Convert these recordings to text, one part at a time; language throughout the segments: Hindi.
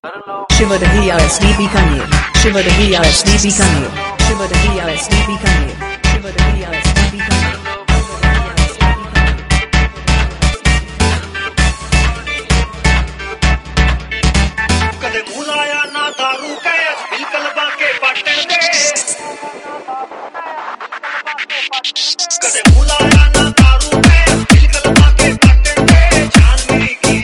Shivadahi RSD Bikaner. Shivadahi RSD Bikaner. Shivadahi RSD Bikaner. Shivadahi RSD Bikaner. कदे मुलाया ना दारू के बिल्कुल बाके पाटन दे कदे मुलाया ना दारू के बिल्कुल बाके पाटन दे जान मेरी की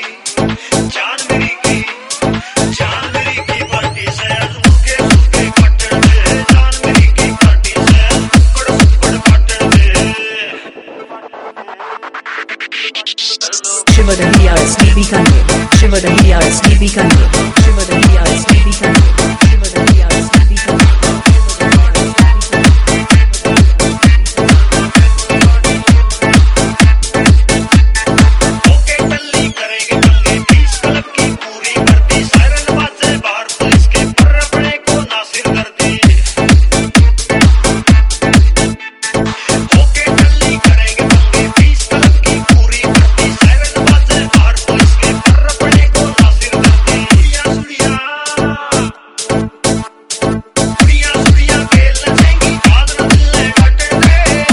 पार्टी से मुके मुके पाटन दे जान मेरी की पार्टी से कुड़ पाटन दे Shivadahi RSD Bikaner. Shivadahi RSD Bikaner. Shivadahi RSD Bikaner. Shivadahi RSD Bikaner. Okay टल्ली करेंगे टल्ली 20 क्लब की पूरी करती सायरन बाजे बाहर पुलिस के पर अपने को नासिर कर दी ओके टल्ली करेंगे टल्ली 20 क्लब की पूरी करती सायरन बाजे बाहर पुलिस के पर अपने को नासिर कर दी सुड़िया खेल नचेंगी आज न दिल ने काटे दे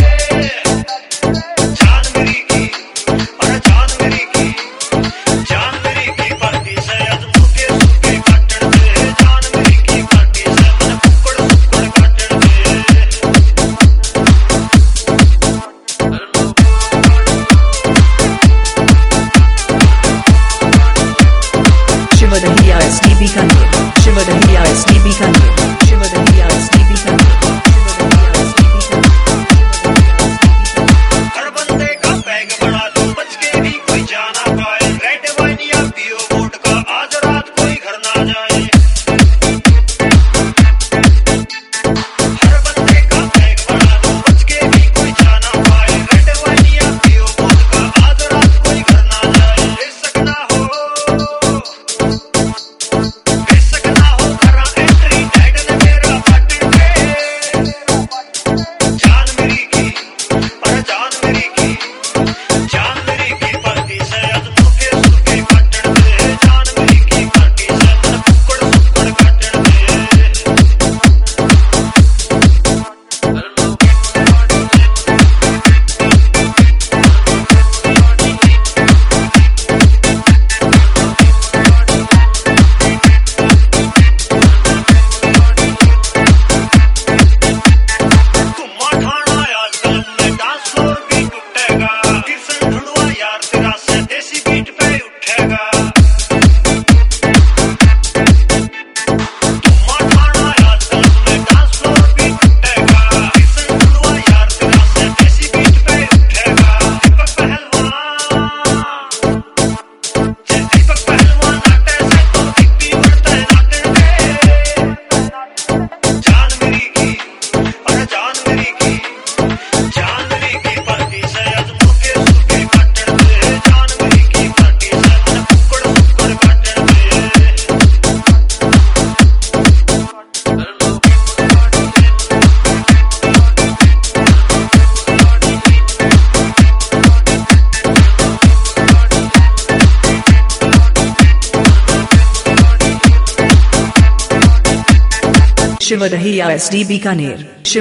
जान मेरी की अरे जान मेरी की पार्टी से आज मुके मुके काटन दे जान मेरी की पार्टी से मन कुकड़ काटन दे Shivadahi RSD Bikaner. Shivadahi RSD Bikaner. Shivadahi RSD Bikaner. Shivadahi RSD Bikaner. हर बंदे का बैग बना दो बच के भी कोई जाना पाए रेड वाइन या पियो वोडका आज रात कोई घर ना जाए हर बंदे का बैग बना दो बच के भी कोई जाना पाए रेड वाइन या पियो वोडका आज रात कोई घर ना जाए बेसकना हो करा एंट्री डैड ने मेरा पाटन दे जान मेरी की अरे जान मेरी की पार्टी से आज मुके मुके काटन दे जान मेरी की पार्टी से मन कुकड़ काटन दे तुम्हा ठाणा आज क्लब में डांस फ्लोर भी टूटेगा किशन ढूंढवा यार तेरा से देसी बीट पे उठेगा तुम्हा ठाणा आज क्लब में डांस फ्लोर भी टूटेगा किशन ढूंढवा यार तेरा से देसी बीट पे उठेगा दीपक पहलवान नाटे से तो दिखती बढ़ते नाटे दे जान मेरी की अरे जान मेरी की पार्टी से आज मुके मुके काटन दे जान मेरी की पार्टी से मन कुकड़ काटन दे Shivadahi RSD Bikaner.